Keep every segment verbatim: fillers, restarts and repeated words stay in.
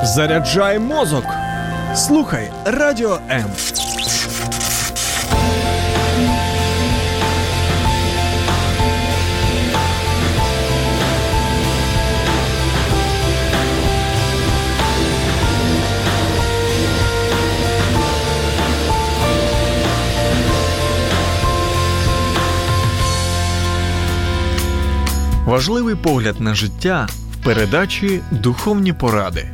Заряджай мозок. Слухай Радіо М. Важливий погляд на життя в передачі «Духовні поради».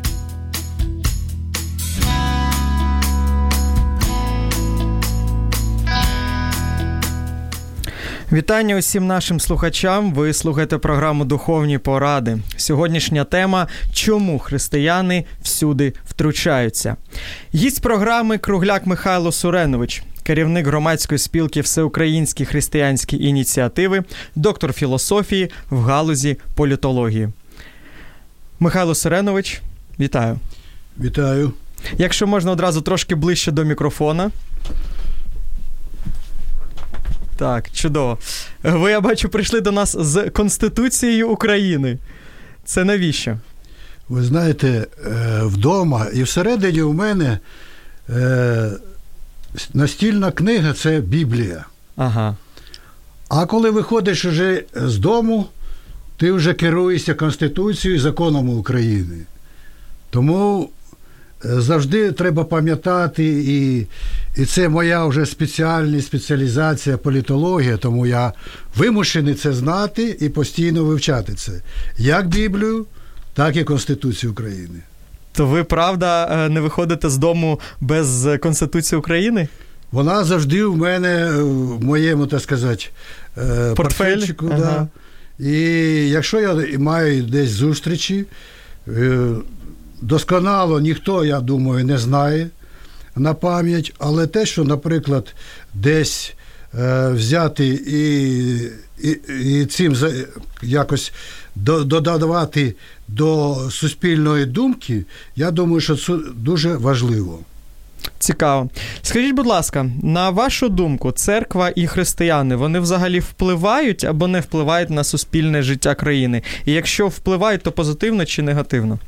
Вітання усім нашим слухачам. Ви слухаєте програму «Духовні поради». Сьогоднішня тема – «Чому християни всюди втручаються?». Гість програми Кругляк Михайло Суренович, керівник громадської спілки «Всеукраїнські християнські ініціативи», доктор філософії в галузі політології. Михайло Суренович, вітаю. Вітаю. Якщо можна, одразу трошки ближче до мікрофона. Так, чудово. Ви, я бачу, прийшли до нас з Конституцією України. Це навіщо? Ви знаєте, вдома і всередині у мене настільна книга – це Біблія. Ага. А коли виходиш уже з дому, ти вже керуєшся Конституцією і законами України. Тому завжди треба пам'ятати, і, і це моя вже спеціальність, спеціалізація політологія, тому я вимушений це знати і постійно вивчати це. Як Біблію, так і Конституцію України. То ви, правда, не виходите з дому без Конституції України? Вона завжди в мене, в моєму, так сказати, портфельчику. Ага. Да. І якщо я маю десь зустрічі, досконало ніхто, я думаю, не знає на пам'ять, але те, що, наприклад, десь е, взяти і, і, і цим за, якось до, додавати до суспільної думки, я думаю, що це дуже важливо. Цікаво. Скажіть, будь ласка, на вашу думку, церква і християни, вони взагалі впливають або не впливають на суспільне життя країни? І якщо впливають, то позитивно чи негативно?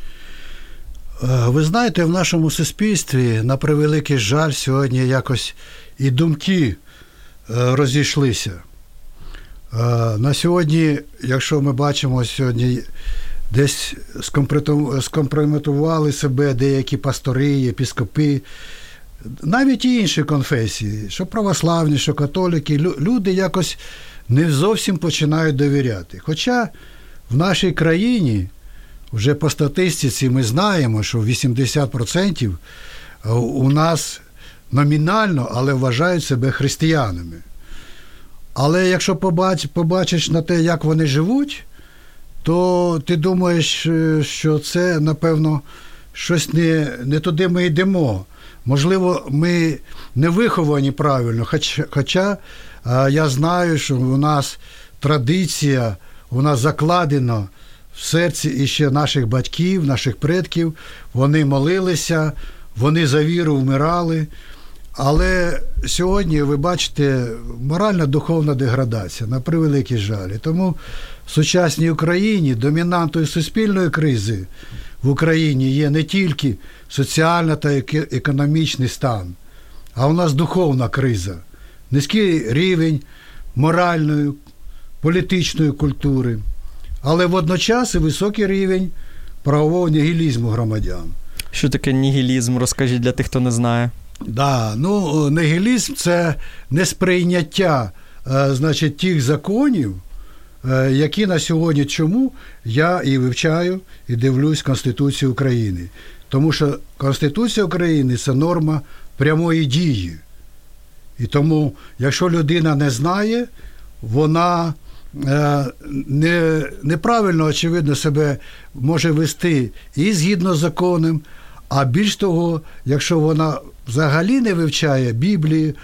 Ви знаєте, в нашому суспільстві, на превеликий жаль, сьогодні якось і думки розійшлися. На сьогодні, якщо ми бачимо сьогодні, десь скомпрометували себе деякі пастори, єпископи, навіть і інші конфесії, що православні, що католики, люди якось не зовсім починають довіряти. Хоча в нашій країні вже по статистиці ми знаємо, що вісімдесят відсотків у нас номінально, але вважають себе християнами. Але якщо побач, побачиш на те, як вони живуть, то ти думаєш, що це, напевно, щось не, не туди ми йдемо. Можливо, ми не виховані правильно, хоча, хоча я знаю, що у нас традиція, у нас закладено в серці іще наших батьків, наших предків, вони молилися, вони за віру вмирали. Але сьогодні, ви бачите, морально-духовна деградація, на превеликий жаль. І тому в сучасній Україні домінантою суспільної кризи в Україні є не тільки соціальна та економічний стан, а у нас духовна криза, низький рівень моральної, політичної культури, але водночас і високий рівень правового нігілізму громадян. Що таке нігілізм? Розкажіть для тих, хто не знає. Да, ну, нігілізм – це несприйняття, е, значить, тих законів, е, які на сьогодні, чому я і вивчаю, і дивлюсь Конституцію України. Тому що Конституція України – це норма прямої дії. І тому, якщо людина не знає, вона е, не, неправильно, очевидно, себе може вести і згідно з законом, а більш того, якщо вона взагалі не вивчає Біблії,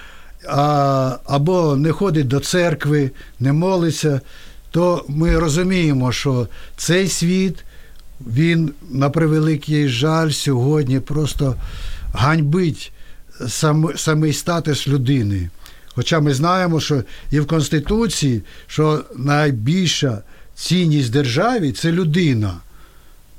а, або не ходить до церкви, не молиться, то ми розуміємо, що цей світ, він, на превеликий жаль, сьогодні просто ганьбить сам, самий статус людини. Хоча ми знаємо, що і в Конституції, що найбільша цінність державі – це людина.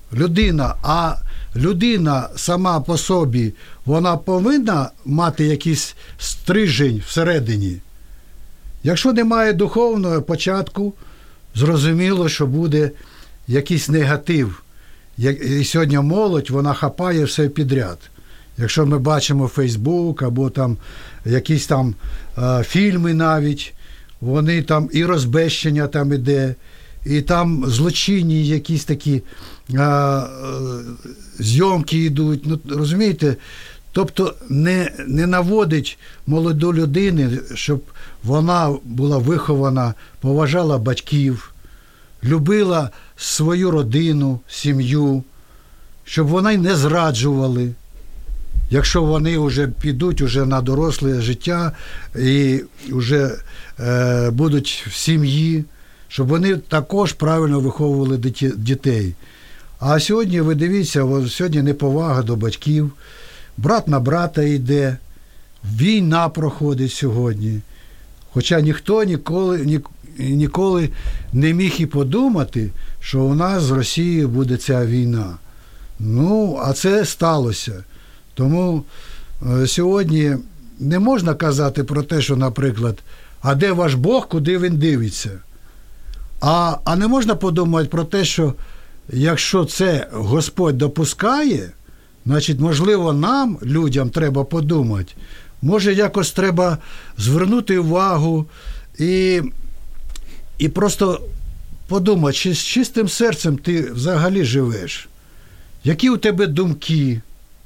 людина, а людина сама по собі, вона повинна мати якийсь стрижень всередині. Якщо немає духовного початку, зрозуміло, що буде якийсь негатив. І сьогодні молодь, вона хапає все підряд. Якщо ми бачимо Фейсбук або там якісь там е, фільми навіть, вони там і розбещення там іде, і там злочинні якісь такі е, е, зйомки йдуть. Ну, розумієте? Тобто не, не наводить молоду людину, щоб вона була вихована, поважала батьків, любила свою родину, сім'ю, щоб вони не зраджували, якщо вони вже підуть уже на доросле життя і вже е, будуть в сім'ї, щоб вони також правильно виховували дітей. А сьогодні, ви дивіться, сьогодні неповага до батьків, брат на брата йде, війна проходить сьогодні. Хоча ніхто ніколи, ні, ніколи не міг і подумати, що у нас з Росією буде ця війна. Ну, а це сталося. Тому е, сьогодні не можна казати про те, що, наприклад, а де ваш Бог, куди він дивиться? А, а не можна подумати про те, що якщо це Господь допускає, значить, можливо, нам, людям, треба подумати. Може, якось треба звернути увагу і, і просто подумати, чи з чистим серцем ти взагалі живеш? Які у тебе думки?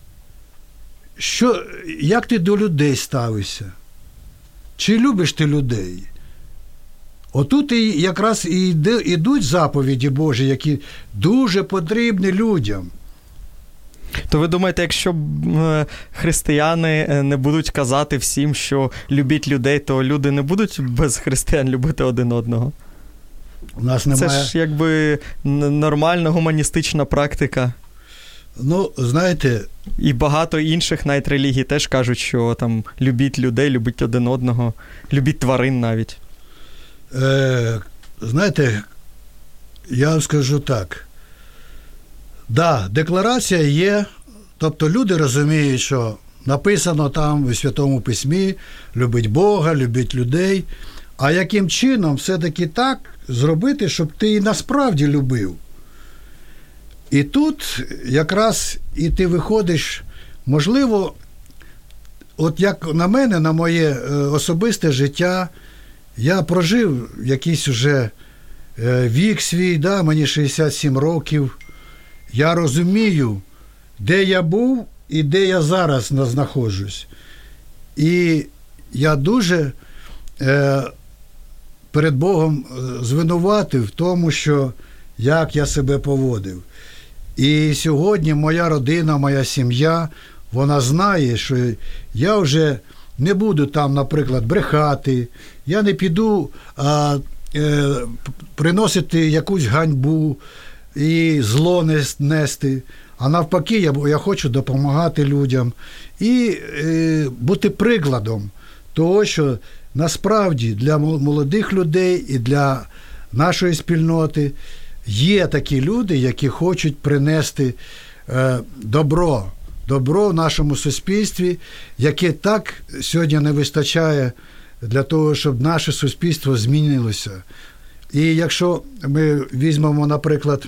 Що, як ти до людей ставишся? Чи любиш ти людей? Отут і якраз і йдуть заповіді Божі, які дуже потрібні людям. То ви думаєте, якщо християни не будуть казати всім, що любіть людей, то люди не будуть без християн любити один одного? У нас немає... Це ж якби нормальна гуманістична практика. Ну, знаєте... І багато інших навіть релігій теж кажуть, що там любіть людей, любіть один одного, любіть тварин навіть. Е, знаєте, я вам скажу так. Да, декларація є, тобто люди розуміють, що написано там у Святому Письмі, любить Бога, любить людей, а яким чином все-таки так зробити, щоб ти і насправді любив? І тут якраз і ти виходиш, можливо, от як на мене, на моє особисте життя, я прожив якийсь уже вік свій, да, мені шістдесят сім років, я розумію, де я був і де я зараз знаходжусь. І я дуже е, перед Богом звинуватив в тому, що як я себе поводив. І сьогодні моя родина, моя сім'я, вона знає, що я вже не буду там, наприклад, брехати, я не піду а, е, приносити якусь ганьбу і зло нести, а навпаки, я, я хочу допомагати людям і е, бути прикладом того, що насправді для молодих людей і для нашої спільноти є такі люди, які хочуть принести е, добро, добро в нашому суспільстві, яке так сьогодні не вистачає для того, щоб наше суспільство змінилося. І якщо ми візьмемо, наприклад,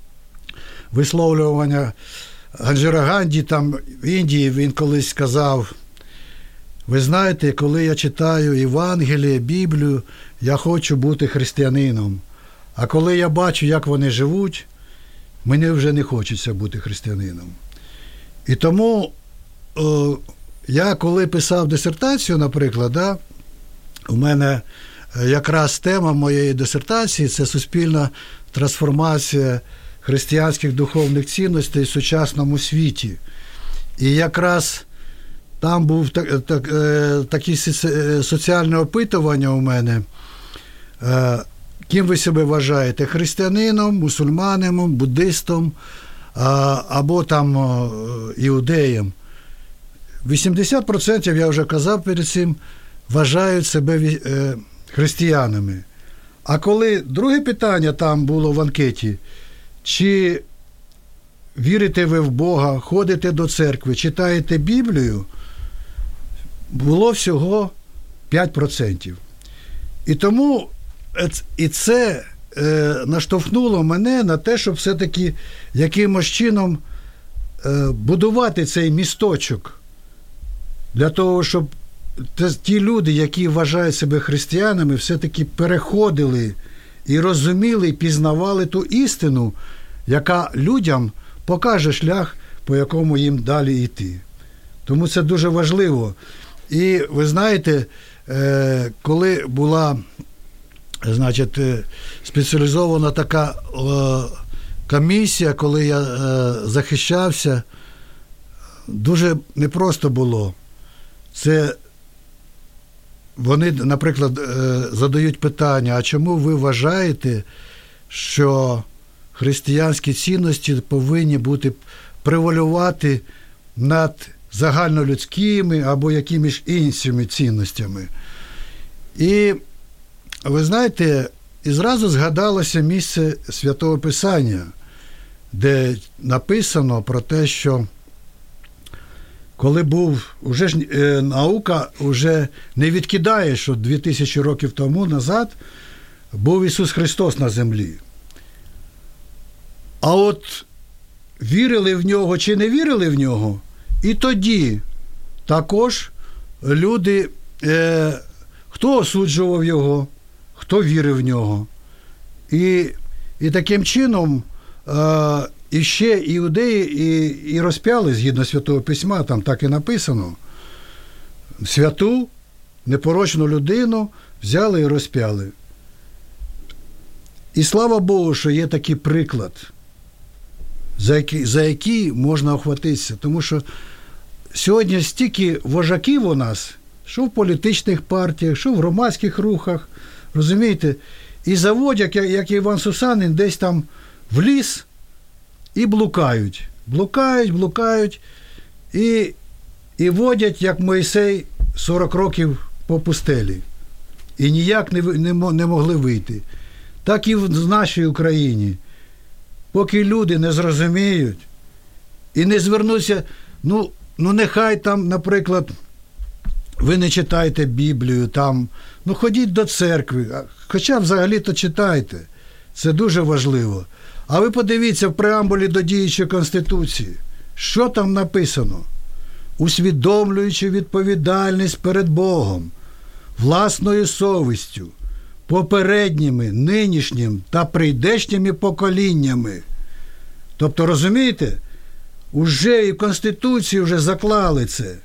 висловлювання Ганджира Ганді, там в Індії він колись сказав: ви знаєте, коли я читаю Євангеліє, Біблію, я хочу бути християнином. А коли я бачу, як вони живуть, мені вже не хочеться бути християнином. І тому о, я, коли писав дисертацію, наприклад, да, у мене якраз тема моєї дисертації – це суспільна трансформація християнських духовних цінностей в сучасному світі. І якраз там був так, так, таке соціальне опитування у мене. Ким ви себе вважаєте? Християнином, мусульманином, буддистом або там іудеєм? вісімдесят відсотків, я вже казав перед цим, вважають себе християнами. А коли друге питання там було в анкеті, чи вірите ви в Бога, ходите до церкви, читаєте Біблію, було всього п'ять відсотків. І тому і це е, наштовхнуло мене на те, щоб все-таки якимось чином е, будувати цей місточок для того, щоб ті люди, які вважають себе християнами, все-таки переходили і розуміли, і пізнавали ту істину, яка людям покаже шлях, по якому їм далі йти. Тому це дуже важливо. І ви знаєте, коли була, значить, спеціалізована така комісія, коли я захищався, дуже непросто було. Це вони, наприклад, задають питання, а чому ви вважаєте, що християнські цінності повинні бути превалювати над загальнолюдськими або якимись іншими цінностями? І, ви знаєте, і зразу згадалося місце Святого Писання, де написано про те, що коли був, уже ж е, наука вже не відкидає, що дві тисячі років тому назад був Ісус Христос на землі. А от вірили в Нього чи не вірили в Нього, і тоді також люди, е, хто осуджував Його, хто вірив в Нього. І, і таким чином е, і ще іудеї і, і розп'яли, згідно Святого Письма, там так і написано, святу, непорочну людину взяли і розп'яли. І слава Богу, що є такий приклад, за який, за який можна охватитися. Тому що сьогодні стільки вожаків у нас, що в політичних партіях, що в громадських рухах, розумієте, і заводять, як, як Іван Сусанин, десь там в ліс, і блукають. Блукають, блукають, і, і водять, як Мойсей, сорок років по пустелі. І ніяк не, не, не могли вийти. Так і в нашій Україні. Поки люди не зрозуміють і не звернуться, ну, ну нехай там, наприклад, ви не читаєте Біблію, там, ну ходіть до церкви, хоча взагалі-то читайте. Це дуже важливо. А ви подивіться в преамбулі до діючої Конституції, що там написано? Усвідомлюючи відповідальність перед Богом, власною совістю, попередніми, нинішнім та прийдешніми поколіннями. Тобто, розумієте, уже і в Конституції вже заклали це.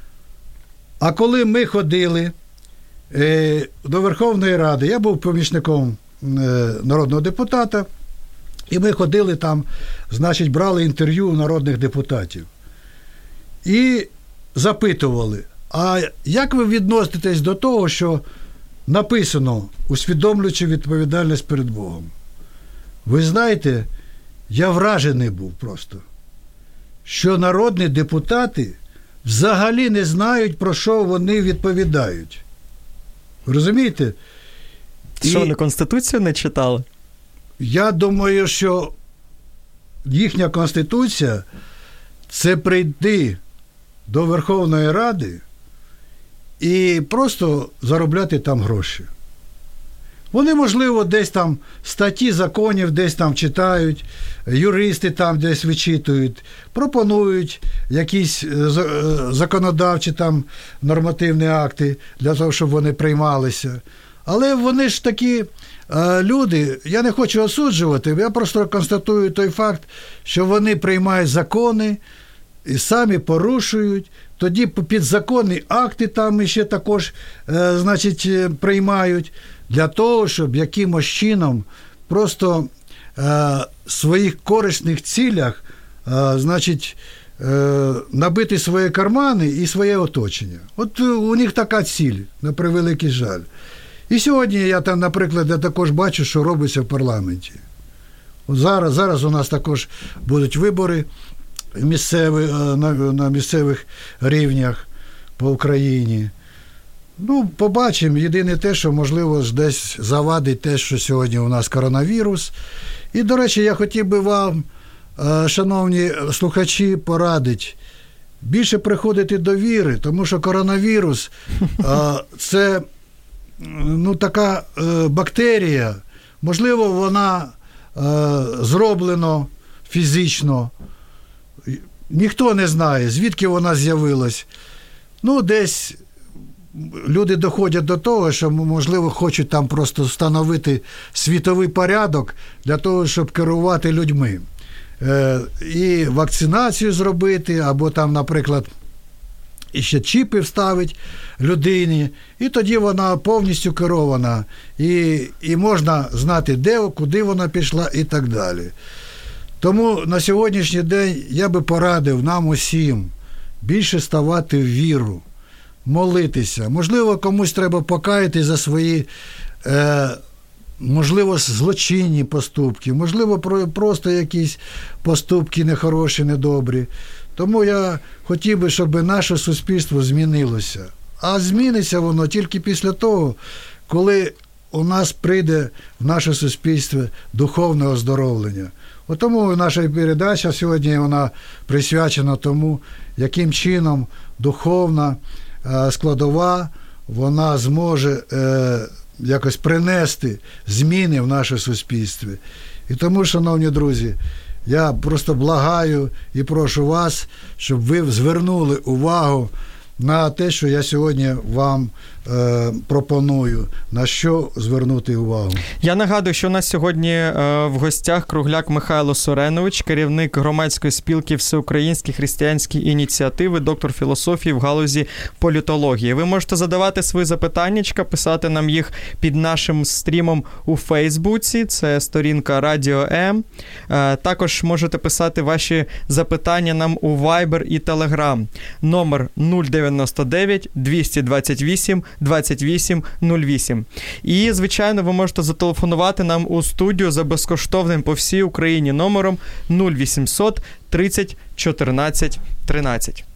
А коли ми ходили е, до Верховної Ради, я був помічником е, народного депутата, і ми ходили там, значить, брали інтерв'ю у народних депутатів. І запитували, а як ви відноситесь до того, що написано, усвідомлюючи відповідальність перед Богом? Ви знаєте, я вражений був просто, що народні депутати взагалі не знають, про що вони відповідають. Розумієте? Що, І вони Конституцію не читали? я думаю, що їхня Конституція – це прийти до Верховної Ради і просто заробляти там гроші. Вони, можливо, десь там статті законів десь там читають, юристи там десь вичитують, пропонують якісь законодавчі там нормативні акти для того, щоб вони приймалися. Але вони ж такі е, люди, я не хочу осуджувати, я просто констатую той факт, що вони приймають закони і самі порушують, тоді підзаконні акти там ще також, е, значить, приймають, для того, щоб якимось чином просто е, в своїх корисних цілях, е, значить, е, набити свої кармани і своє оточення. От у них така ціль, на превеликий жаль. І сьогодні я там, наприклад, я також бачу, що робиться в парламенті. От зараз, зараз у нас також будуть вибори місцеві, на, на місцевих рівнях по Україні. Ну, побачимо. Єдине те, що, можливо, десь завадить те, що сьогодні у нас коронавірус. І, до речі, я хотів би вам шановні слухачі, порадити більше приходити до віри, тому що коронавірус – це ну, така бактерія, можливо, вона зроблена фізично, ніхто не знає, звідки вона з'явилась. Ну, десь люди доходять до того, що, можливо, хочуть там просто встановити світовий порядок для того, щоб керувати людьми. Е, і вакцинацію зробити, або там, наприклад, ще чіпи вставить людині, і тоді вона повністю керована. І, і можна знати, де, куди вона пішла і так далі. Тому на сьогоднішній день я би порадив нам усім більше ставати в віру, молитися. Можливо, комусь треба покаятись за свої, е, можливо, злочинні поступки, можливо, просто якісь поступки нехороші, недобрі. Тому я хотів би, щоб наше суспільство змінилося. А зміниться воно тільки після того, коли у нас прийде в наше суспільство духовне оздоровлення. От тому наша передача сьогодні вона присвячена тому, яким чином духовна складова, вона зможе е, якось принести зміни в наше суспільство. І тому, шановні друзі, я просто благаю і прошу вас, щоб ви звернули увагу на те, що я сьогодні вам е, пропоную, на що звернути увагу. Я нагадую, що у нас сьогодні е, в гостях Кругляк Михайло Суренович, керівник громадської спілки Всеукраїнські християнські ініціативи, доктор філософії в галузі політології. Ви можете задавати свої запитаннячка, писати нам їх під нашим стрімом у Фейсбуці, це сторінка Радіо М. Е, також можете писати ваші запитання нам у Viber і Telegram. Номер нуль дев'яносто дев'ять двісті двадцять вісім двадцять вісім нуль вісім. І, звичайно, ви можете зателефонувати нам у студію за безкоштовним по всій Україні номером нуль вісімсот тридцять чотирнадцять тринадцять.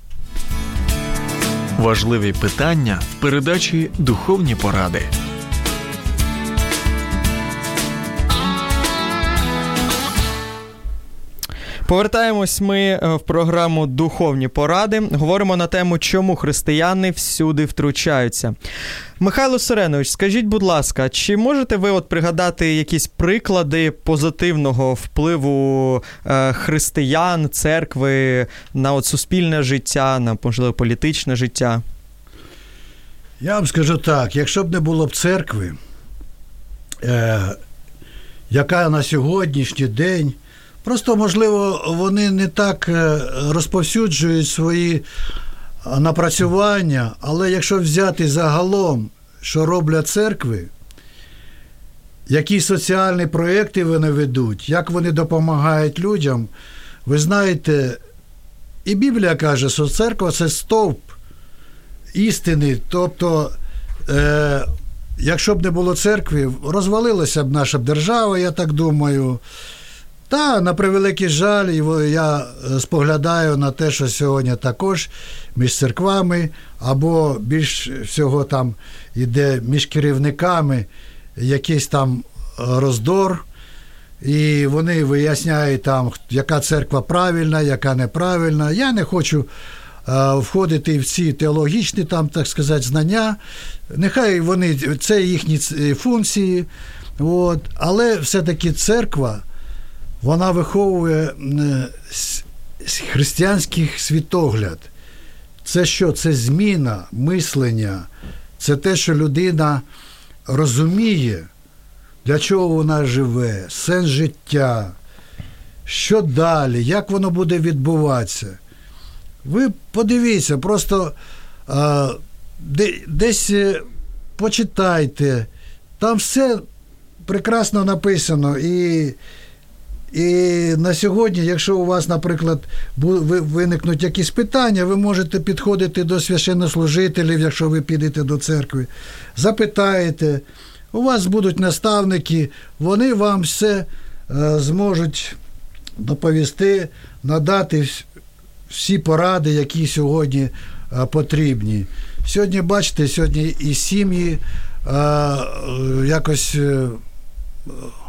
Важливі питання в передачі «Духовні поради». Повертаємось ми в програму «Духовні поради». Говоримо на тему, чому християни всюди втручаються. Михайло Суренович, скажіть, будь ласка, чи можете ви от пригадати якісь приклади позитивного впливу е, християн, церкви на от суспільне життя, на, можливо, політичне життя? Я вам скажу так, якщо б не було б церкви, е, яка на сьогоднішній день, просто, можливо, вони не так розповсюджують свої напрацювання, але якщо взяти загалом, що роблять церкви, які соціальні проєкти вони ведуть, як вони допомагають людям, ви знаєте, і Біблія каже, що церква – це стовп істини, тобто, е, якщо б не було церкви, розвалилася б наша держава, я так думаю. Та, на превеликий жаль, я споглядаю на те, що сьогодні також між церквами, або більш всього там іде між керівниками якийсь там роздор, і вони виясняють там, яка церква правильна, яка неправильна. Я не хочу а, входити в ці теологічні, там, так сказати, знання. Нехай вони, це їхні функції, от, але все-таки церква, вона виховує християнський світогляд. Це що? Це зміна мислення. Це те, що людина розуміє, для чого вона живе, сенс життя, що далі, як воно буде відбуватися. Ви подивіться, просто а, десь почитайте, там все прекрасно написано. І І на сьогодні, якщо у вас, наприклад, виникнуть якісь питання, ви можете підходити до священнослужителів, якщо ви підете до церкви, запитаєте, у вас будуть наставники, вони вам все зможуть доповісти, надати всі поради, які сьогодні потрібні. Сьогодні, бачите, сьогодні і сім'ї якось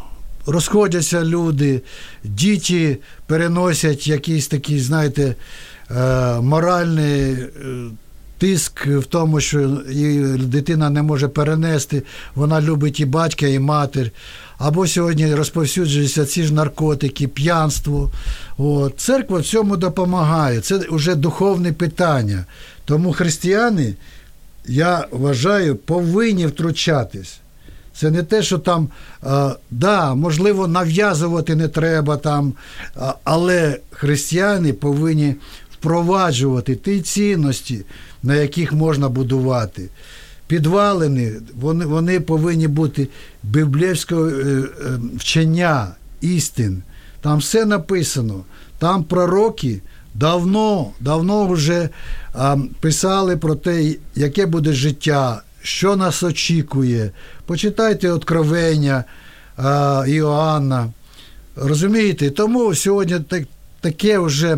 розходяться люди, діти переносять якийсь такий, знаєте, моральний тиск в тому, що її дитина не може перенести, вона любить і батька, і матір. Або сьогодні розповсюджуються ці ж наркотики, п'янство. От. Церква в цьому допомагає. Це вже духовне питання. Тому християни, я вважаю, повинні втручатись. Це не те, що там, а, да, можливо, нав'язувати не треба там, а, але християни повинні впроваджувати ті цінності, на яких можна будувати. Підвалини, вони, вони повинні бути біблійського е, е, вчення, істин. Там все написано. Там пророки давно, давно вже а, писали про те, яке буде життя, що нас очікує. Почитайте Откровення а, Іоанна. Розумієте? Тому сьогодні так, таке вже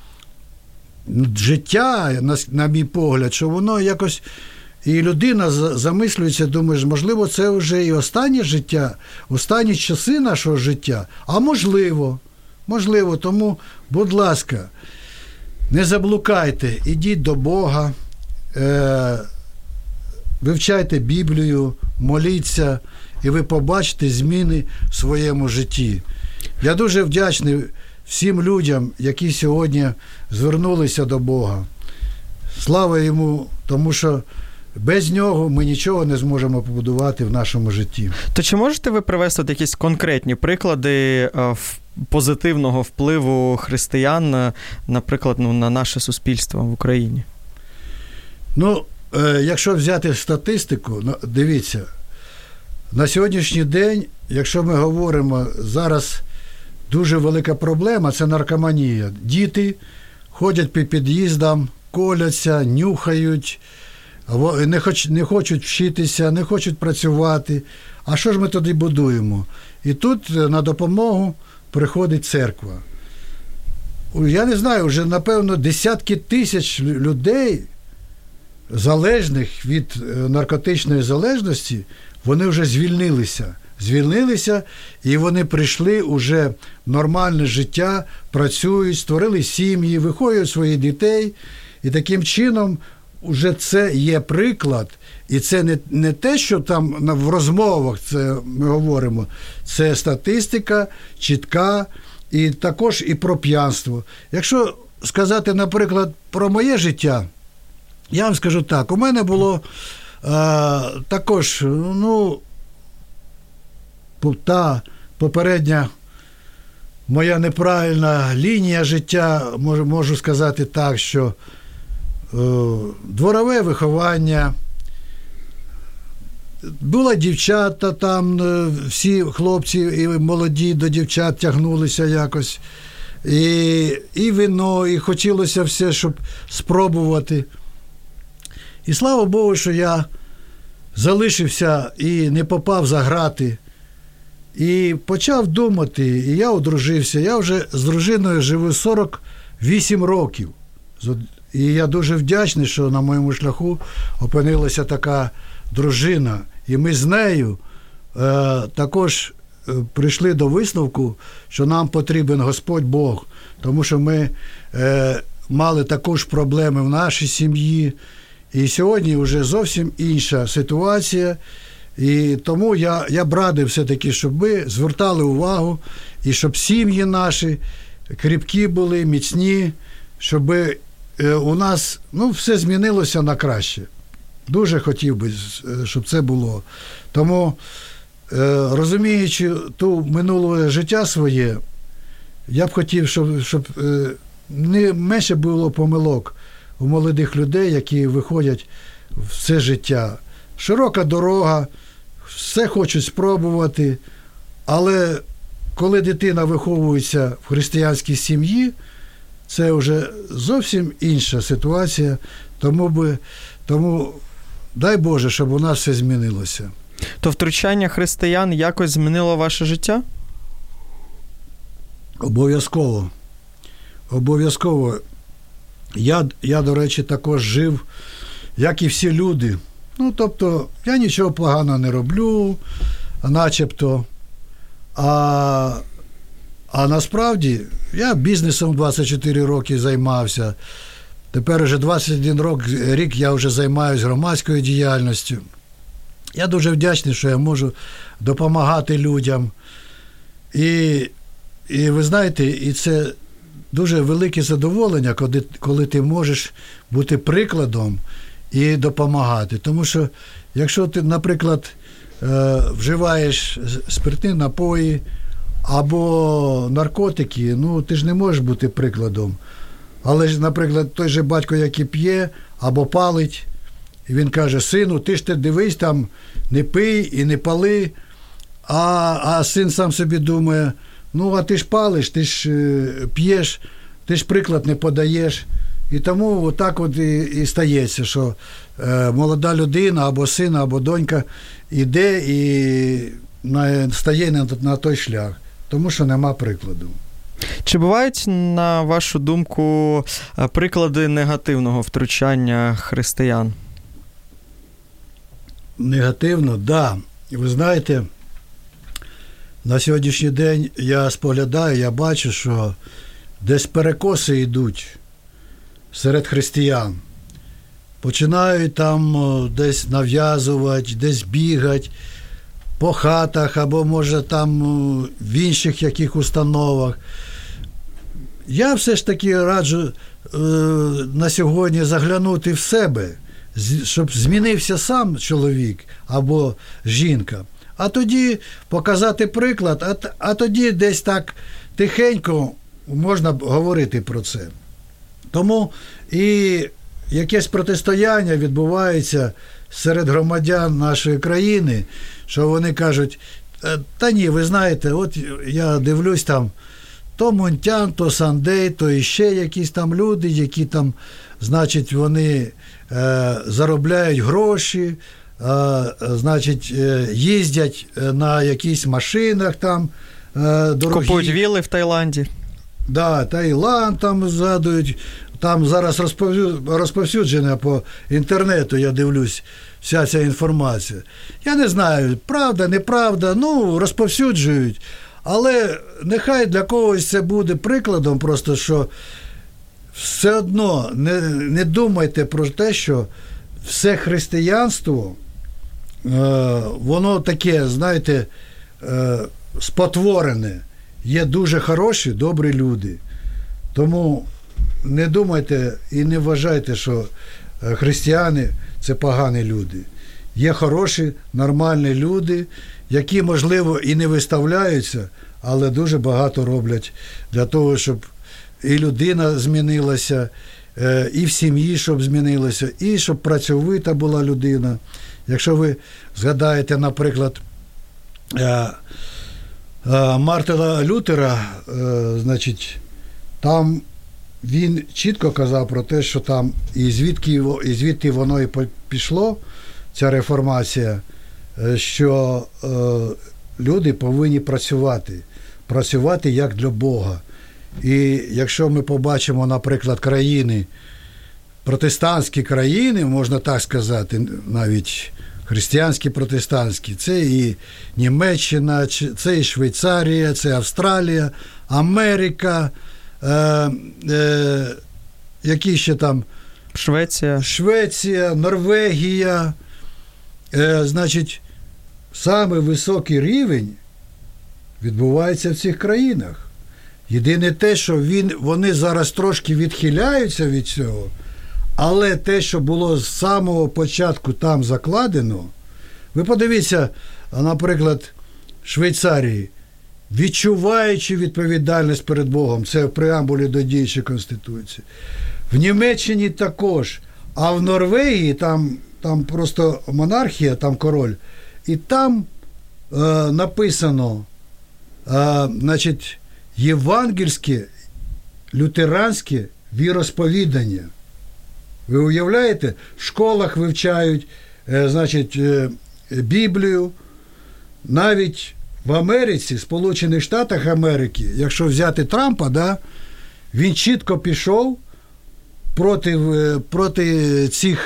життя, на, на мій погляд, що воно якось, і людина замислюється, думає, можливо, це вже і останнє життя, останні часи нашого життя. А можливо, можливо, тому, будь ласка, не заблукайте, ідіть до Бога, е- вивчайте Біблію, моліться, і ви побачите зміни в своєму житті. Я дуже вдячний всім людям, які сьогодні звернулися до Бога. Слава Йому, тому що без Нього ми нічого не зможемо побудувати в нашому житті. То чи можете ви привести от якісь конкретні приклади позитивного впливу християн, наприклад, ну, на наше суспільство в Україні? Ну, якщо взяти статистику, дивіться, на сьогоднішній день, якщо ми говоримо, зараз дуже велика проблема – це наркоманія. Діти ходять по під'їздам, коляться, нюхають, не, хоч, не хочуть вчитися, не хочуть працювати. А що ж ми тоді будуємо? І тут на допомогу приходить церква. Я не знаю, вже, напевно, десятки тисяч людей, залежних від наркотичної залежності, вони вже звільнилися. Звільнилися, і вони прийшли уже в нормальне життя, працюють, створили сім'ї, виховують своїх дітей. І таким чином вже це є приклад. І це не, не те, що там в розмовах це ми говоримо, це статистика чітка, і також і про п'янство. Якщо сказати, наприклад, про моє життя, я вам скажу так, у мене було е, також, ну, та попередня моя неправильна лінія життя, можу, можу сказати так, що е, дворове виховання, були дівчата там, всі хлопці і молоді до дівчат тягнулися якось, і, і вино, і хотілося все, щоб спробувати. І слава Богу, що я залишився і не попав за грати. І почав думати, і я одружився. Я вже з дружиною живу сорок вісім років. І я дуже вдячний, що на моєму шляху опинилася така дружина. І ми з нею е, також прийшли до висновку, що нам потрібен Господь Бог. Тому що ми е, мали також проблеми в нашій сім'ї. І сьогодні вже зовсім інша ситуація. І тому я, я б радив все-таки, щоб ви звертали увагу, і щоб сім'ї наші кріпкі були, міцні, щоб у нас, ну, все змінилося на краще. Дуже хотів би, щоб це було. Тому, розуміючи ту минуле життя своє, я б хотів, щоб, щоб не менше було помилок у молодих людей, які виходять в це життя. Широка дорога, все хочуть спробувати, але коли дитина виховується в християнській сім'ї, це вже зовсім інша ситуація, тому, би, тому дай Боже, щоб у нас все змінилося. То втручання християн якось змінило ваше життя? Обов'язково. Обов'язково. Я, я, до речі, також жив, як і всі люди. Ну, тобто, я нічого поганого не роблю, начебто. А, а насправді я бізнесом двадцять чотири роки займався. Тепер вже двадцять один рік я вже займаюся громадською діяльністю. Я дуже вдячний, що я можу допомагати людям. І, і ви знаєте, і це дуже велике задоволення, коли, коли ти можеш бути прикладом і допомагати. Тому що, якщо ти, наприклад, вживаєш спиртні напої або наркотики, ну, ти ж не можеш бути прикладом. Але ж, наприклад, той же батько, який п'є або палить, і він каже: сину, ти ж ти дивись, там, не пий і не пали, а, а син сам собі думає: ну, а ти ж палиш, ти ж п'єш, ти ж приклад не подаєш. І тому отак от і, і стається, що е, молода людина, або син, або донька іде і на, стає на, на той шлях, тому що нема прикладу. Чи бувають, на вашу думку, приклади негативного втручання християн? Негативно, так. Да. Ви знаєте, на сьогоднішній день я споглядаю, я бачу, що десь перекоси йдуть серед християн. Починають там десь нав'язувати, десь бігати по хатах, або, може, там в інших яких установах. Я все ж таки раджу е, на сьогодні заглянути в себе, щоб змінився сам чоловік або жінка. А тоді показати приклад, а, а тоді десь так тихенько можна говорити про це. Тому і якесь протистояння відбувається серед громадян нашої країни, що вони кажуть: та ні, ви знаєте, от я дивлюсь там, то Мунтян, то Сандей, то іще якісь там люди, які там, значить, вони е, заробляють гроші, е, значить, е, їздять на якісь машинах там е, дорогі. Купують вілли в Таїланді. Да, Таїланд там згадують, там зараз розповсюджена по інтернету, я дивлюсь, вся ця інформація. Я не знаю, правда, неправда, ну, розповсюджують, але нехай для когось це буде прикладом просто, що все одно не, не думайте про те, що все християнство, е, воно таке, знаєте, е, спотворене. Є дуже хороші, добрі люди. Тому не думайте і не вважайте, що християни – це погані люди. Є хороші, нормальні люди, які, можливо, і не виставляються, але дуже багато роблять для того, щоб і людина змінилася, і в сім'ї, щоб змінилася, і щоб працьовита була людина. Якщо ви згадаєте, наприклад, Мартина Лютера, значить, там він чітко казав про те, що там і звідки, і звідти воно і пішло, ця реформація, що е, люди повинні працювати, працювати як для Бога. І якщо ми побачимо, наприклад, країни, протестантські країни, можна так сказати, навіть християнські, протестантські, це і Німеччина, це і Швейцарія, це Австралія, Америка, е, е, які ще там? Швеція. Швеція, Норвегія. Е, значить, саме високий рівень відбувається в цих країнах. Єдине те, що він, вони зараз трошки відхиляються від цього, але те, що було з самого початку там закладено, ви подивіться, наприклад, в Швейцарії, відчуваючи відповідальність перед Богом, це в преамбулі до діючої Конституції. В Німеччині також, а в Норвегії там, там просто монархія, там король, і там е, написано, е, значить, євангельське, лютеранське віросповідання. Ви уявляєте? В школах вивчають, е, значить, е, Біблію. Навіть в Америці, Сполучених Штатах Америки, якщо взяти Трампа, да, він чітко пішов проти, проти цих,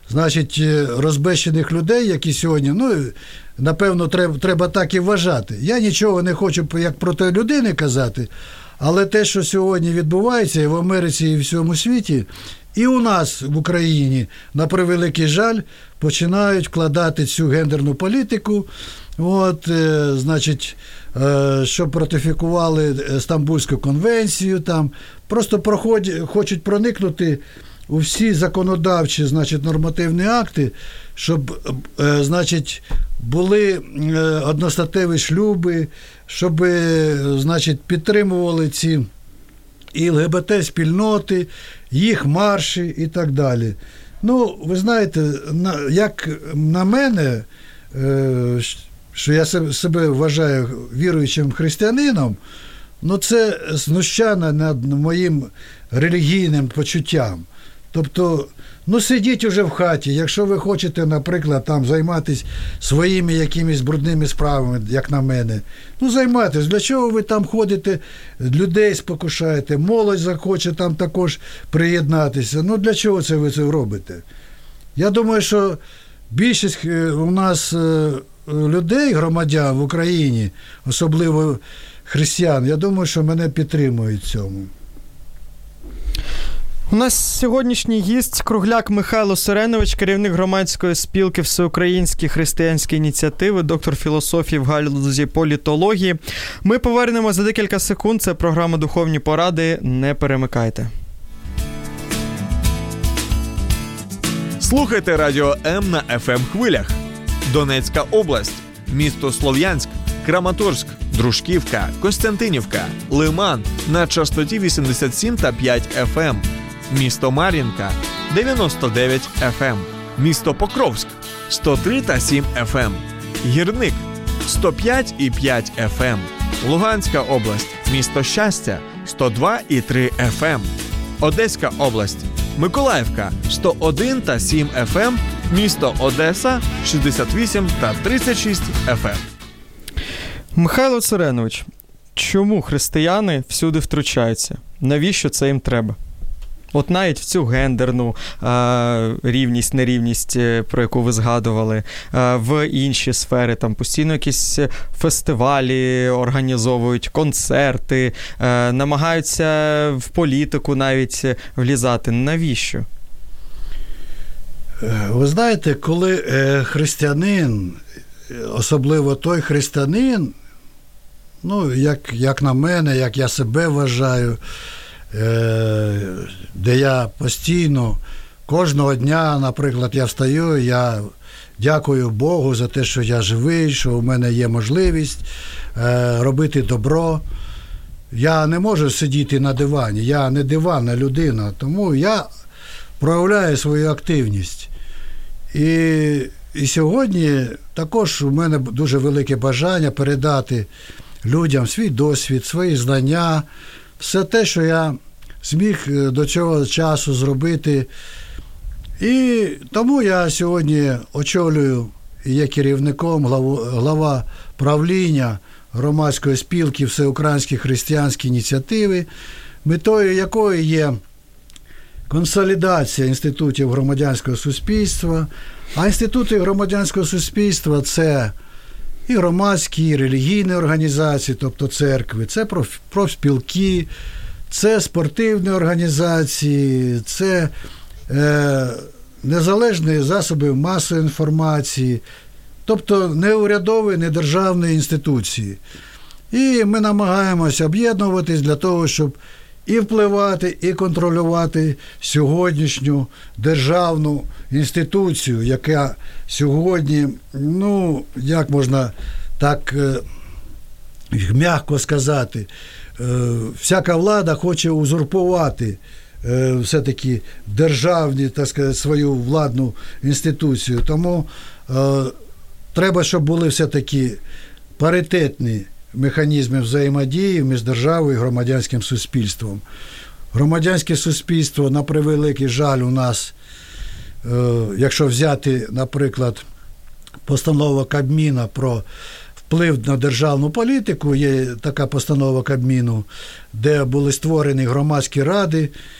значить, розбещених людей, які сьогодні, ну, напевно, треба, треба так і вважати. Я нічого не хочу як проти людини казати, але те, що сьогодні відбувається і в Америці, і в всьому світі, і у нас в Україні, на превеликий жаль, починають вкладати цю гендерну політику, от, е, значить, е, щоб ратифікували Стамбульську конвенцію, там, просто проходять, хочуть проникнути у всі законодавчі, значить, нормативні акти, щоб, е, значить, були е, одностатеві шлюби, щоб, е, значить, підтримували ці і ЛГБТ-спільноти, їх марші і так далі. Ну, ви знаєте, на, як на мене, е, що я себе вважаю віруючим християнином, ну це знущання над моїм релігійним почуттям. Тобто, ну сидіть уже в хаті, якщо ви хочете, наприклад, там займатися своїми якимись брудними справами, як на мене, ну займайтесь. Для чого ви там ходите, людей спокушаєте, молодь захоче там також приєднатися. Ну для чого це ви це робите? Я думаю, що більшість у нас людей, громадян в Україні, особливо християн, я думаю, що мене підтримують в цьому. У нас сьогоднішній гість Кругляк Михайло Сиренович, керівник громадської спілки Всеукраїнські християнські ініціативи, доктор філософії в галузі політології. Ми повернемо за декілька секунд. Це програма «Духовні поради». Не перемикайте. Слухайте Радіо М на еф ем-хвилях. Донецька область, місто Слов'янськ, Краматорськ, Дружківка, Костянтинівка, Лиман на частоті вісімдесят сім та п'ять еф ем. Місто Мар'їнка – дев'яносто дев'ять еф ем. Місто Покровськ – сто три та сім еф ем. Гірник – сто п'ять і п'ять еф ем. Луганська область, місто Щастя – сто два і три еф ем. Одеська область, Миколаївка – сто один та сім еф ем. Місто Одеса – шістдесят вісім та тридцять шість еф ем. Михайло Сиренович, чому християни всюди втручаються? Навіщо це їм треба? От навіть в цю гендерну а, рівність, нерівність, про яку ви згадували, а, в інші сфери, там постійно якісь фестивалі організовують, концерти, а, намагаються в політику навіть влізати. Навіщо? Ви знаєте, коли християнин, особливо той християнин, ну, як, як на мене, як я себе вважаю, де я постійно, кожного дня, наприклад, я встаю, я дякую Богу за те, що я живий, що у мене є можливість робити добро. Я не можу сидіти на дивані, я не диванна людина, тому я проявляю свою активність. І, і сьогодні також у мене дуже велике бажання передати людям свій досвід, свої знання, все те, що я зміг до цього часу зробити. І тому я сьогодні очолюю і є керівником, глава правління громадської спілки Всеукраїнські християнські ініціативи, метою якої є консолідація інститутів громадянського суспільства. А інститути громадянського суспільства – це і громадські, і релігійні організації, тобто церкви, це профспілки, це спортивні організації, це е, незалежні засоби масової інформації, тобто неурядові, недержавні інституції. І ми намагаємося об'єднуватись для того, щоб і впливати, і контролювати сьогоднішню державну інституцію, яка сьогодні, ну, як можна так м'яко сказати, всяка влада хоче узурпувати все-таки державні, так сказати, свою владну інституцію. Тому е, треба, щоб були все-таки паритетні механізми взаємодії між державою і громадянським суспільством. Громадянське суспільство, на превеликий жаль, у нас, е, якщо взяти, наприклад, постанова Кабміна про вплив на державну політику, є така постанова Кабміну, де були створені громадські ради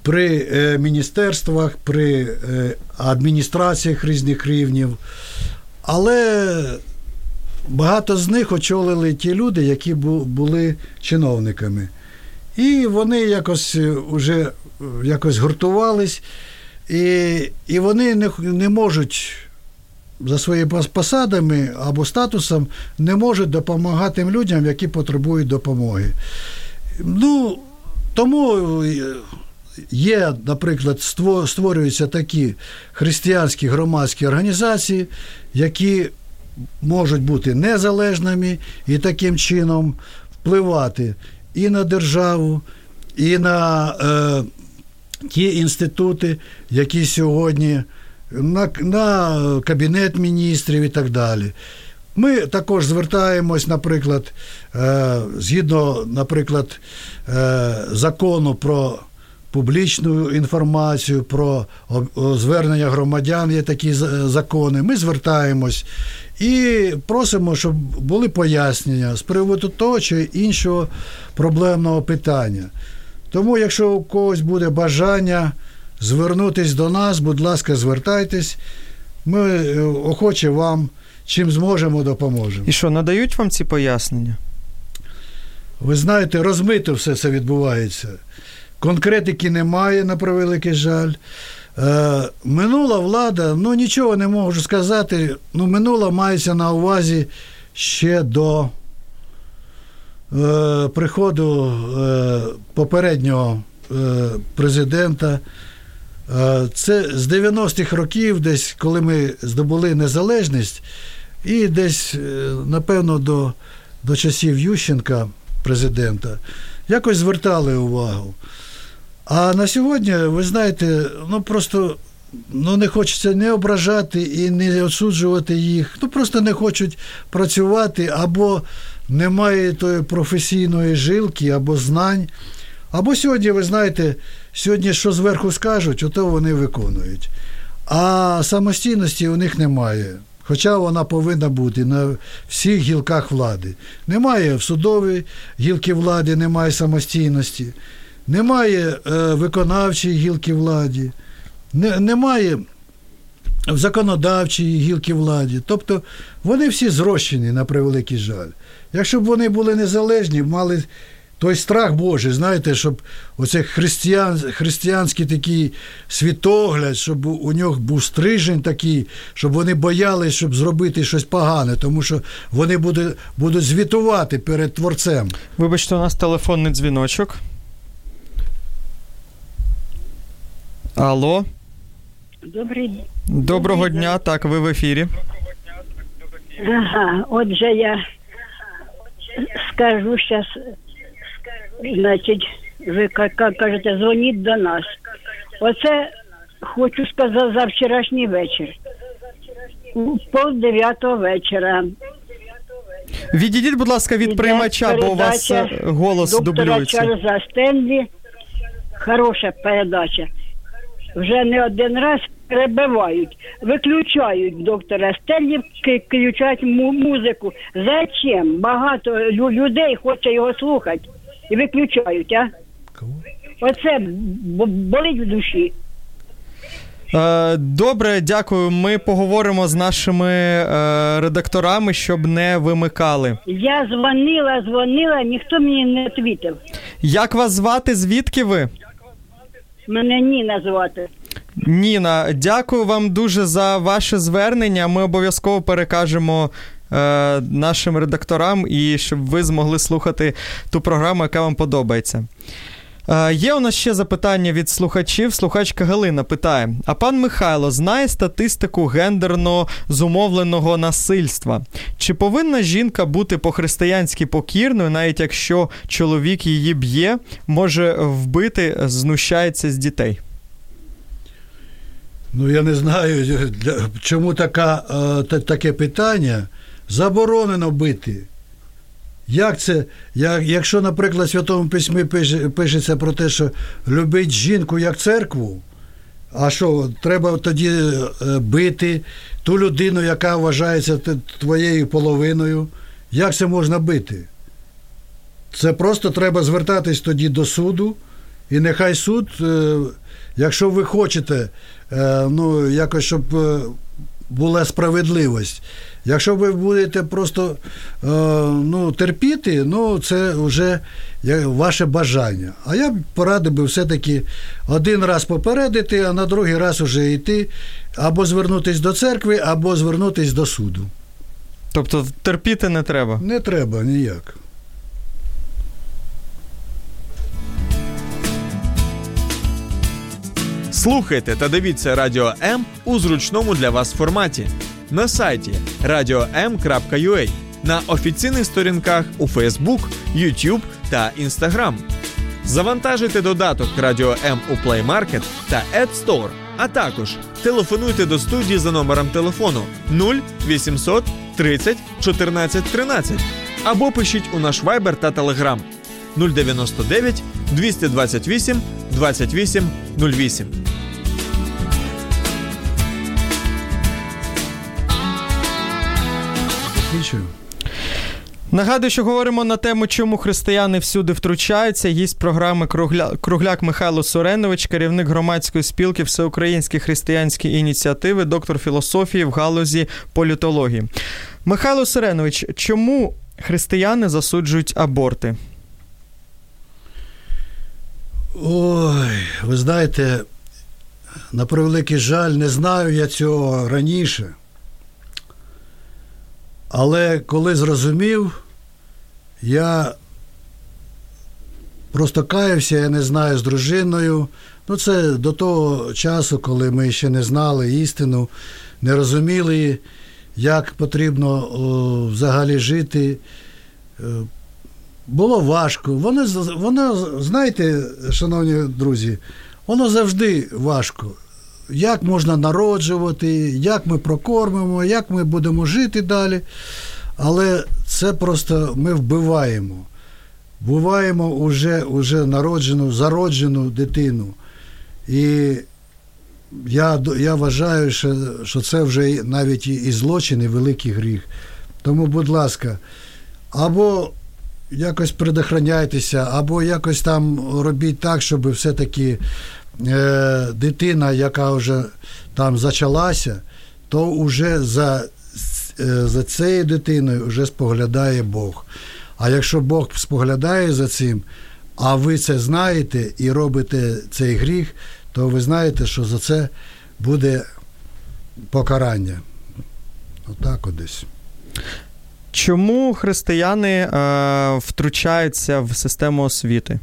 при е, міністерствах, при е, адміністраціях різних рівнів. Але багато з них очолили ті люди, які бу, були чиновниками. І вони якось вже якось гуртувались, і, і вони не, не можуть за своїми посадами або статусом не можуть допомагати тим людям, які потребують допомоги. Ну, тому є, наприклад, створюються такі християнські громадські організації, які можуть бути незалежними і таким чином впливати і на державу, і на е, ті інститути, які сьогодні, на, на Кабінет міністрів і так далі. Ми також звертаємось, наприклад, е, згідно, наприклад, е, закону про публічну інформацію, про звернення громадян, є такі закони. Ми звертаємось і просимо, щоб були пояснення з приводу того чи іншого проблемного питання. Тому, якщо у когось буде бажання звернутися до нас, будь ласка, звертайтесь. Ми охоче вам чим зможемо, допоможемо. І що, надають вам ці пояснення? Ви знаєте, розмито все це відбувається. Конкретики немає, на превеликий жаль. Е, минула влада, ну нічого не можу сказати, ну минула мається на увазі ще до е, приходу е, попереднього е, президента. Е, це з дев'яностих років, десь, коли ми здобули незалежність, і десь, е, напевно, до, до часів Ющенка, президента, якось звертали увагу. А на сьогодні, ви знаєте, ну просто ну, не хочеться не ображати і не осуджувати їх. Ну просто не хочуть працювати, або немає тої професійної жилки, або знань. Або сьогодні, ви знаєте, сьогодні що зверху скажуть, ото вони виконують. А самостійності у них немає. Хоча вона повинна бути на всіх гілках влади. Немає в судовій гілки влади, немає самостійності. Немає е, виконавчої гілки влади, не, немає в законодавчій гілки влади. Тобто вони всі зрощені, на превеликий жаль. Якщо б вони були незалежні, мали той страх Божий, знаєте, щоб оцей християн, християнський такий світогляд, щоб у нього був стрижень такий, щоб вони боялись, щоб зробити щось погане, тому що вони будуть, будуть звітувати перед Творцем. Вибачте, у нас телефонний дзвіночок. Алло. Добрий день. Доброго Добрий дня, день. Так, ви в ефірі. Ага, отже, я скажу зараз, значить, ви кажете, дзвоніть до нас. Оце хочу сказати за вчорашній вечір. Пол дев'ятого вечора. Відійдіть, будь ласка, від Іде приймача, бо у вас передача голос доктора дублюється. Чарльза Стенлі. Хороша передача. Вже не один раз перебивають, виключають доктора Стенлі, включають му- музику. Зачем? Багато лю- людей хоче його слухати і виключають, а? Оце б- болить в душі. Е, Добре, дякую. Ми поговоримо з нашими е, редакторами, щоб не вимикали. Я дзвонила, дзвонила, ніхто мені не відповів. Як вас звати? Звідки ви? Мене Ніна звати. Ніна, дякую вам дуже за ваше звернення. Ми обов'язково перекажемо е, нашим редакторам, і щоб ви змогли слухати ту програму, яка вам подобається. Е, є у нас ще запитання від слухачів. Слухачка Галина питає: а пан Михайло знає статистику гендерно зумовленого насильства? Чи повинна жінка бути по-християнськи покірною, навіть якщо чоловік її б'є, може вбити, знущається з дітей? Ну, я не знаю, чому така, е, таке питання. Заборонено бити. Як це? Як, якщо, наприклад, в Святому Письмі пише, пишеться про те, що любить жінку як церкву, а що, треба тоді бити ту людину, яка вважається твоєю половиною? Як це можна бити? Це просто треба звертатись тоді до суду і нехай суд, якщо ви хочете, ну, якось, щоб була справедливість. Якщо ви будете просто ну, терпіти, ну, це вже ваше бажання. А я б порадив би все-таки один раз попередити, а на другий раз вже йти, або звернутися до церкви, або звернутися до суду. Тобто терпіти не треба? Не треба ніяк. Слухайте та дивіться Радіо М у зручному для вас форматі. На сайті радіо ем крапка ю а, на офіційних сторінках у Facebook, YouTube та Instagram. Завантажуйте додаток Радіо М у Play Market та App Store, а також телефонуйте до студії за номером телефону нуль вісімсот тридцять чотирнадцять тринадцять або пишіть у наш Viber та Telegram нуль дев'яносто дев'ять двісті двадцять вісім двадцять вісім нуль вісім. Нічого. Нагадую, що говоримо на тему, чому християни всюди втручаються. Гість програми Кругля... Кругляк Михайло Суренович, керівник громадської спілки Всеукраїнські християнські ініціативи, доктор філософії в галузі політології. Михайло Суренович, чому християни засуджують аборти? Ой, ви знаєте, на превеликий жаль, не знаю я цього раніше. Але коли зрозумів, я просто каявся, я не знаю, з дружиною. Ну, це до того часу, коли ми ще не знали істину, не розуміли, як потрібно о, взагалі жити. Було важко. Воно, воно, знаєте, шановні друзі, воно завжди важко. Як можна народжувати, як ми прокормимо, як ми будемо жити далі. Але це просто ми вбиваємо. Вбиваємо уже, уже народжену, зароджену дитину. І я, я вважаю, що, що це вже навіть і злочин, і великий гріх. Тому, будь ласка, або якось предохраняйтеся, або якось там робіть так, щоб все-таки е, дитина, яка вже там зачалася, то вже за, е, за цією дитиною вже споглядає Бог. А якщо Бог споглядає за цим, а ви це знаєте і робите цей гріх, то ви знаєте, що за це буде покарання. Отак от десь. Чому християни е, втручаються в систему освіти?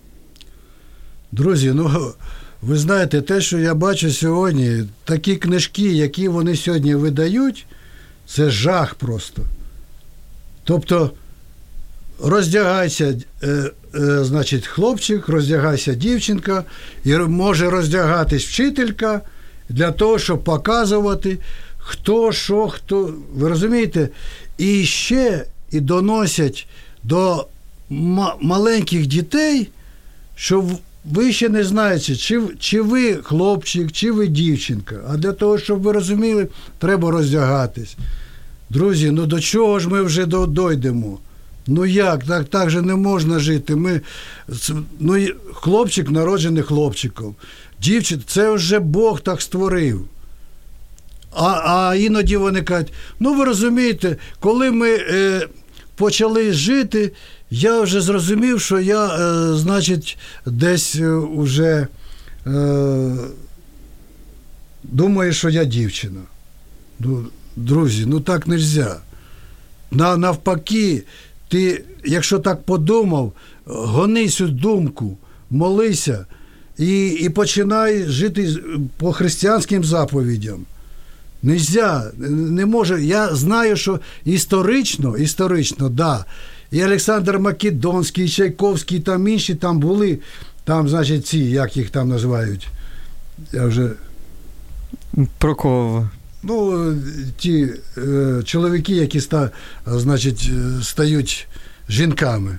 Друзі, ну, ви знаєте, те, що я бачу сьогодні, такі книжки, які вони сьогодні видають, це жах просто. Тобто, роздягайся, е, е, значить, хлопчик, роздягайся дівчинка, і може роздягатись вчителька для того, щоб показувати, хто, що, хто. Ви розумієте? І ще і доносять до м- маленьких дітей, що ви ще не знаєте, чи, чи ви хлопчик, чи ви дівчинка. А для того, щоб ви розуміли, треба роздягатись. Друзі, ну до чого ж ми вже дойдемо? Ну як? Так, так же не можна жити. Ми, ну, хлопчик народжений хлопчиком. Дівчинка, це вже Бог так створив. А, а іноді вони кажуть, ну ви розумієте, коли ми е, почали жити, я вже зрозумів, що я, е, значить, десь е, уже е, думаю, що я дівчина. Ну, друзі, ну так не можна. На, навпаки, ти, якщо так подумав, гони цю думку, молися і, і починай жити по християнським заповідям. Нельзя, не може. Я знаю, що історично, історично, да. І Олександр Македонський, і Чайковський, і там інші там були, там, значить, ці, як їх там називають, я вже... Про кого? Ну, ті е, чоловіки, які ста, значить, стають жінками.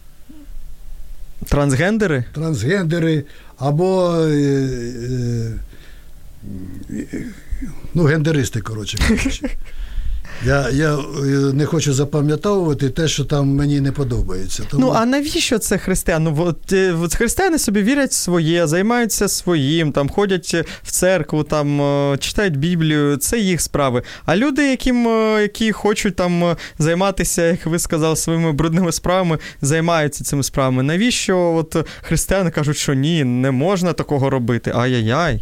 Трансгендери? Трансгендери, або е, е, ну, гендеристи, коротше кажучи. Я, я не хочу запам'ятовувати те, що там мені не подобається. Тому... Ну, а навіщо це християни? Ну, от, от християни собі вірять в своє, займаються своїм, там, ходять в церкву, там, читають Біблію, це їх справи. А люди, яким, які хочуть там займатися, як ви сказали, своїми брудними справами, займаються цими справами. Навіщо от християни кажуть, що ні, не можна такого робити? Ай-яй-яй.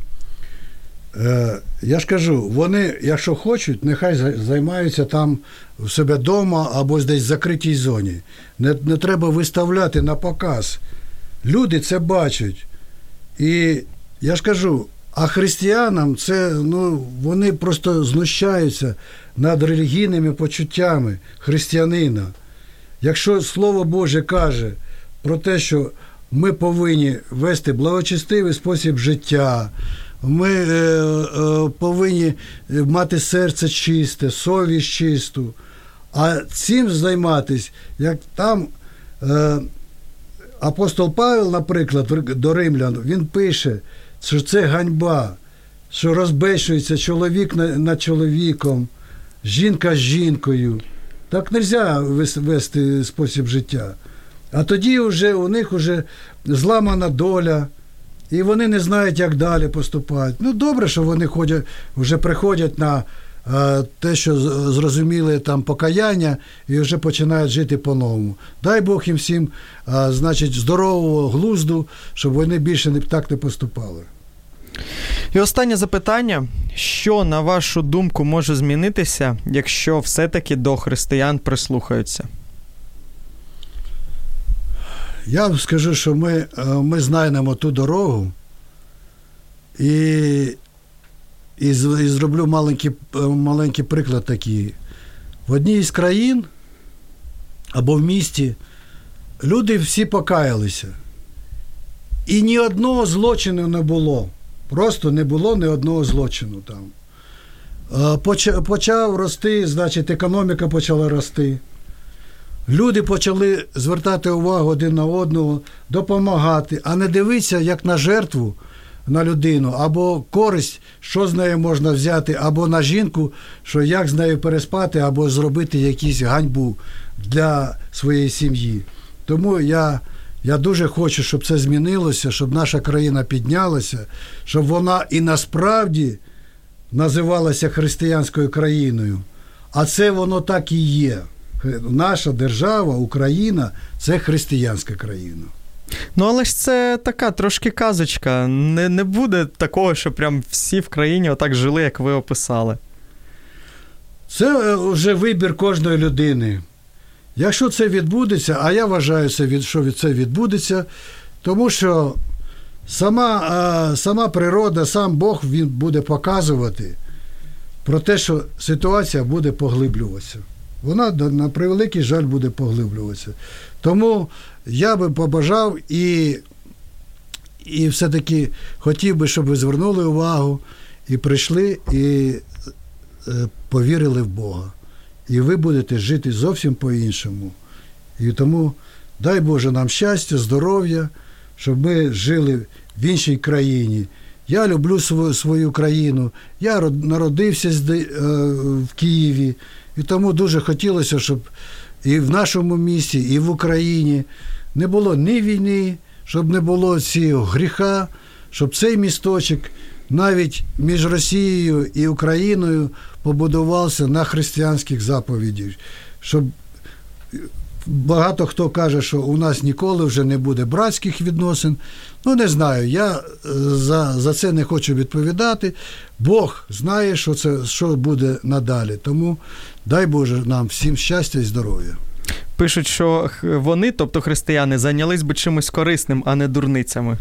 Я ж кажу, вони, якщо хочуть, нехай займаються там в себе вдома або десь в закритій зоні. Не, не треба виставляти на показ. Люди це бачать. І я ж кажу, а християнам це, ну, вони просто знущаються над релігійними почуттями християнина. Якщо Слово Боже каже про те, що ми повинні вести благочестивий спосіб життя, ми е, е, повинні мати серце чисте, совість чисту. А цим займатися, як там е, апостол Павел, наприклад, до римлян, він пише, що це ганьба, що розбещується чоловік над чоловіком, жінка з жінкою. Так не можна вести спосіб життя. А тоді вже у них вже зламана доля, і вони не знають, як далі поступати. Ну, добре, що вони ходять, вже приходять на е, те, що зрозуміли там покаяння, і вже починають жити по-новому. Дай Бог їм всім, е, значить, здорового глузду, щоб вони більше не, так не поступали. І останнє запитання. Що, на вашу думку, може змінитися, якщо все-таки до християн прислухаються? Я скажу, що ми, ми знайдемо ту дорогу і, і, і зроблю маленький, маленький приклад такий. В одній із країн або в місті люди всі покаялися. І ні одного злочину не було. Просто не було ні одного злочину там. Почав, почав рости, значить, економіка почала рости. Люди почали звертати увагу один на одного, допомагати, а не дивитися, як на жертву, на людину, або користь, що з нею можна взяти, або на жінку, що як з нею переспати, або зробити якусь ганьбу для своєї сім'ї. Тому я, я дуже хочу, щоб це змінилося, щоб наша країна піднялася, щоб вона і насправді називалася християнською країною. А це воно так і є. Наша держава, Україна, це християнська країна. Ну, але ж це така трошки казочка. Не, не буде такого, що прям всі в країні отак жили, як ви описали. Це вже вибір кожної людини. Якщо це відбудеться, а я вважаю, що це відбудеться, тому що сама, сама природа, сам Бог, він буде показувати про те, що ситуація буде поглиблюватися. Вона, на превеликий жаль, буде поглиблюватися. Тому я би побажав і, і все-таки хотів би, щоб ви звернули увагу і прийшли, і е, повірили в Бога. І ви будете жити зовсім по-іншому. І тому дай Боже нам щастя, здоров'я, щоб ми жили в іншій країні. Я люблю свою, свою країну. Я народився в Києві. І тому дуже хотілося, щоб і в нашому місті, і в Україні не було ні війни, щоб не було цього гріха, щоб цей місточок навіть між Росією і Україною побудувався на християнських заповідях. Щоб багато хто каже, що у нас ніколи вже не буде братських відносин. Ну, не знаю, я за, за це не хочу відповідати. Бог знає, що це, що буде надалі. Тому дай Боже нам всім щастя і здоров'я. Пишуть, що вони, тобто християни, зайнялись би чимось корисним, а не дурницями.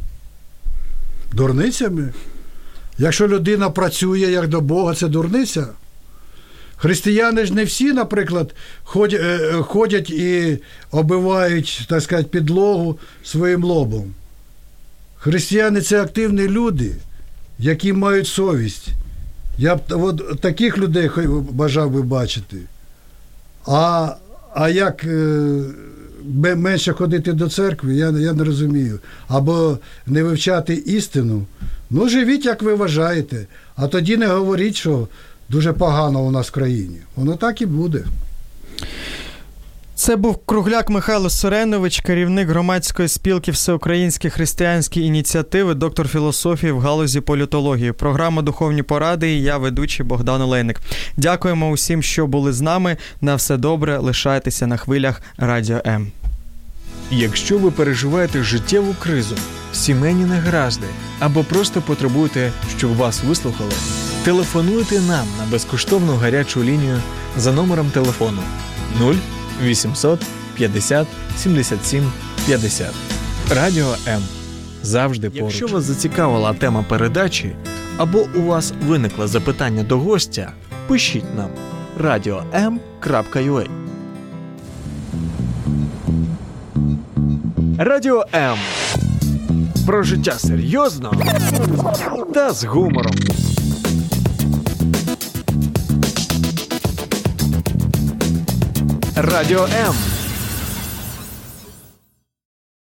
Дурницями? Якщо людина працює як до Бога, це дурниця? Християни ж не всі, наприклад, ходять, ходять і оббивають, так сказати, підлогу своїм лобом. Християни – це активні люди, які мають совість. Я б от таких людей бажав би бачити. А, а як е, менше ходити до церкви, я, я не розумію. Або не вивчати істину. Ну, живіть, як ви вважаєте. А тоді не говоріть, що дуже погано у нас в країні. Воно так і буде. Це був Кругляк Михайло Соренович, керівник громадської спілки Всеукраїнські християнські ініціативи, доктор філософії в галузі політології. Програма «Духовні поради» і я, ведучий Богдан Олейник. Дякуємо усім, що були з нами. На все добре, лишайтеся на хвилях Радіо М. Якщо ви переживаєте життєву кризу, сімейні негаразди або просто потребуєте, щоб вас вислухали, телефонуйте нам на безкоштовну гарячу лінію за номером телефону нуль вісімсот п'ятдесят сімдесят сім п'ятдесят. Радіо М. Завжди поруч. Якщо вас зацікавила тема передачі або у вас виникло запитання до гостя, пишіть нам радіо ем крапка ю а. Радіо М. Про життя серйозно та з гумором. Радіо М.